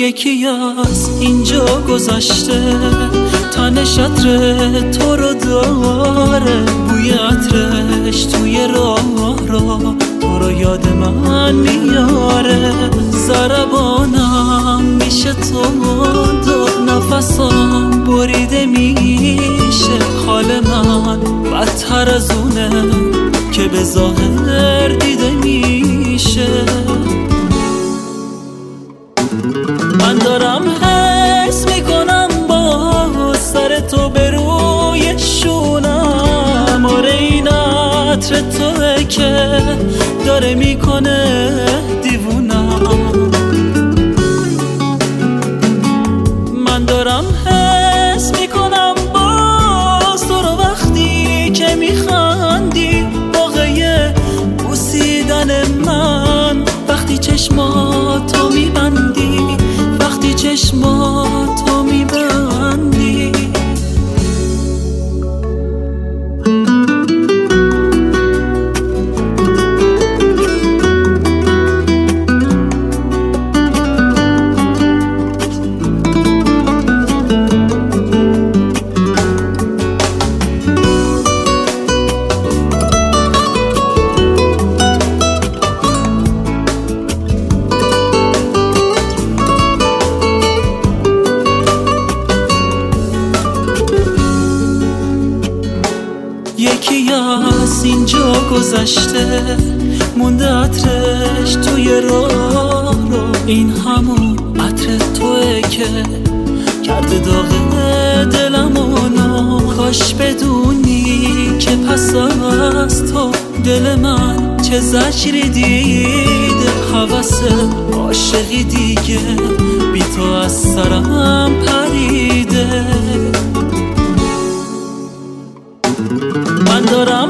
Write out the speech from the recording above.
یکی از اینجا گذشته، تنش عطر تو رو داره، بوی عطرش توی راه تو رو یاد من میاره. ضربانم میشه تو دو، نفسم بریده میشه، حال من بدتر از اونه که به ظاهر دیده میشه. من دارم حس میکنم با سر تو به روی شونم، آره این عطر توه که داره میکنه دیوونم. من دارم حس میکنم باز تو رو وقتی که میخندی، واقعه بوسیدن من وقتی چشماتو میبندی، وقتی چشماتو میبندی. یکی از اینجا گذشته، مونده عطرش توی راه رو، این همون عطر توه که کرده داغ دلمونو. کاش بدونی که پس از تو دل من چه زجری دیده، هوس عاشقی دیگه بی تو از سرم پریده. من دارم